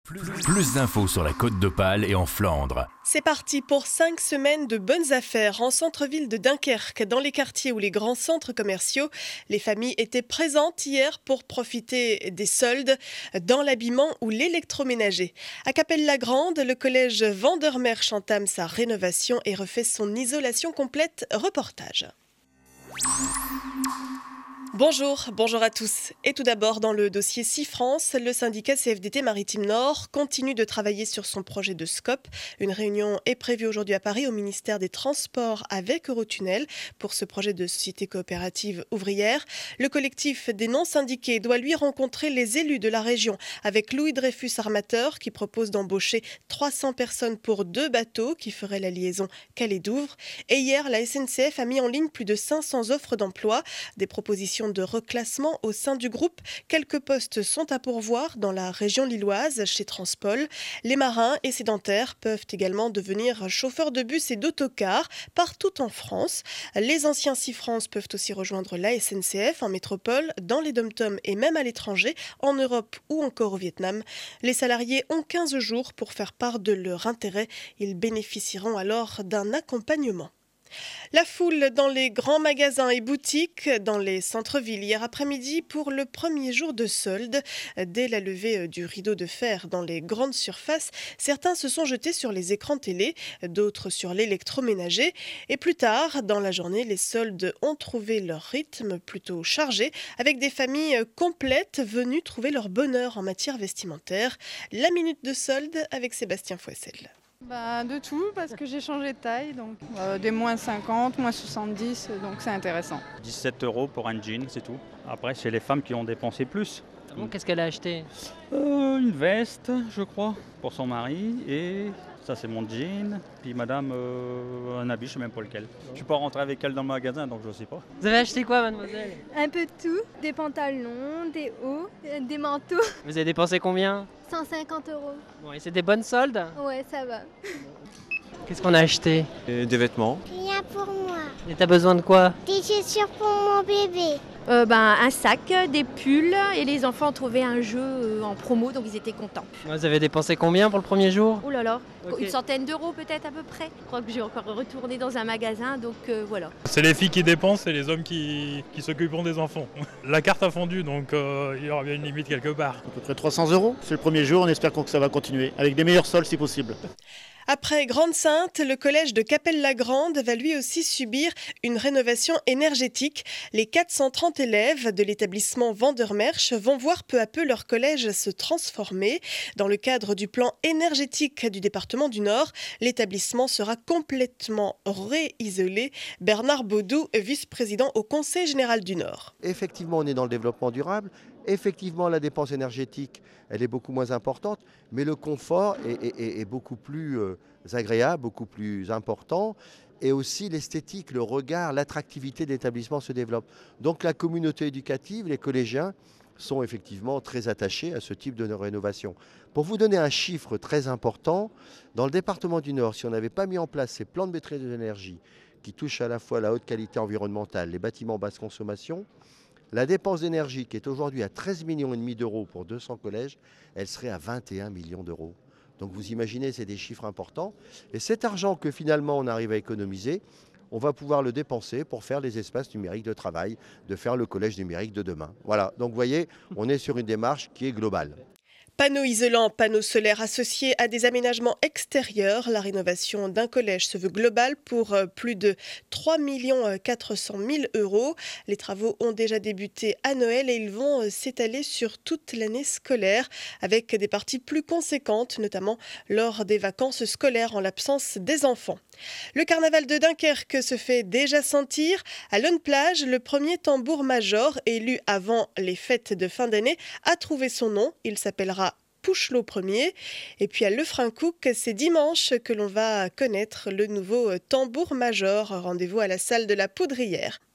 Plus d'infos sur la Côte d'Opale et en Flandre. C'est parti pour 5 semaines de bonnes affaires en centre-ville de Dunkerque, dans les quartiers ou les grands centres commerciaux. Les familles étaient présentes hier pour profiter des soldes dans l'habillement ou l'électroménager. À Capelle-la-Grande, le collège Vandermerch entame sa rénovation et refait son isolation complète. Reportage. Bonjour à tous. Et tout d'abord, dans le dossier SIFrance, le syndicat CFDT Maritime Nord continue de travailler sur son projet de SCOP. Une réunion est prévue aujourd'hui à Paris au ministère des Transports avec Eurotunnel pour ce projet de société coopérative ouvrière. Le collectif des non-syndiqués doit lui rencontrer les élus de la région avec Louis Dreyfus Armateur qui propose d'embaucher 300 personnes pour 2 bateaux qui feraient la liaison Calais-Douvres. Et hier, la SNCF a mis en ligne plus de 500 offres d'emploi, des propositions de reclassement au sein du groupe. Quelques postes sont à pourvoir dans la région lilloise chez Transpol. Les marins et sédentaires peuvent également devenir chauffeurs de bus et d'autocars partout en France. Les anciens SIFrance peuvent aussi rejoindre la SNCF en métropole, dans les dom-toms et même à l'étranger, en Europe ou encore au Vietnam. Les salariés ont 15 jours pour faire part de leur intérêt. Ils bénéficieront alors d'un accompagnement. La foule dans les grands magasins et boutiques dans les centres-villes hier après-midi pour le premier jour de solde. Dès la levée du rideau de fer dans les grandes surfaces, certains se sont jetés sur les écrans télé, d'autres sur l'électroménager. Et plus tard, dans la journée, les soldes ont trouvé leur rythme plutôt chargé, avec des familles complètes venues trouver leur bonheur en matière vestimentaire. La minute de solde avec Sébastien Fouessel. De tout, parce que j'ai changé de taille, donc des moins 50, moins 70, donc c'est intéressant. 17 € pour un jean, c'est tout. Après, c'est les femmes qui ont dépensé plus. Bon, qu'est-ce qu'elle a acheté ? Une veste, je crois, pour son mari, et ça c'est mon jean. Puis madame, un habit, je ne sais même pas lequel. Je ne suis pas rentré avec elle dans le magasin, donc je ne sais pas. Vous avez acheté quoi, mademoiselle ? Un peu de tout, des pantalons, des hauts, des manteaux. Vous avez dépensé combien ? 150 €. Bon, et c'est des bonnes soldes ? Ouais, ça va. Qu'est-ce qu'on a acheté ? Des vêtements. Rien pour moi. Et t'as besoin de quoi ? Des chaussures pour mon bébé. Un sac, des pulls, et les enfants ont trouvé un jeu en promo, donc ils étaient contents. Vous avez dépensé combien pour le premier jour ? Oh là là, Ok. Une centaine d'euros peut-être à peu près. Je crois que j'ai encore retourné dans un magasin, donc voilà. C'est les filles qui dépensent et les hommes qui s'occuperont des enfants. La carte a fondu, donc il y aura bien une limite quelque part. À peu près 300 €. C'est le premier jour, on espère que ça va continuer, avec des meilleurs soldes si possible. Après Grande-Sainte, le collège de Capelle-la-Grande va lui aussi subir une rénovation énergétique. Les 430 élèves de l'établissement Vandermerch vont voir peu à peu leur collège se transformer. Dans le cadre du plan énergétique du département du Nord, l'établissement sera complètement réisolé. Bernard Baudou, vice-président au Conseil général du Nord. Effectivement, on est dans le développement durable. Effectivement, la dépense énergétique, elle est beaucoup moins importante, mais le confort est beaucoup plus agréable, beaucoup plus important. Et aussi l'esthétique, le regard, l'attractivité de l'établissement se développe. Donc la communauté éducative, les collégiens, sont effectivement très attachés à ce type de rénovation. Pour vous donner un chiffre très important, dans le département du Nord, si on n'avait pas mis en place ces plans de maîtrise de l'énergie qui touchent à la fois la haute qualité environnementale, les bâtiments basse consommation, la dépense d'énergie, qui est aujourd'hui à 13,5 millions d'euros pour 200 collèges, elle serait à 21 millions d'euros. Donc vous imaginez, c'est des chiffres importants. Et cet argent que finalement on arrive à économiser, on va pouvoir le dépenser pour faire les espaces numériques de travail, de faire le collège numérique de demain. Voilà, donc vous voyez, on est sur une démarche qui est globale. Panneaux isolants, panneaux solaires associés à des aménagements extérieurs. La rénovation d'un collège se veut globale pour plus de 3 400 000 €. Les travaux ont déjà débuté à Noël et ils vont s'étaler sur toute l'année scolaire avec des parties plus conséquentes, notamment lors des vacances scolaires en l'absence des enfants. Le carnaval de Dunkerque se fait déjà sentir. À Lonne-Plage, le premier tambour-major élu avant les fêtes de fin d'année a trouvé son nom. Il s'appellera Pouchelot Ier. Et puis à Lefrancouc, c'est dimanche que l'on va connaître le nouveau tambour-major. Rendez-vous à la salle de la Poudrière.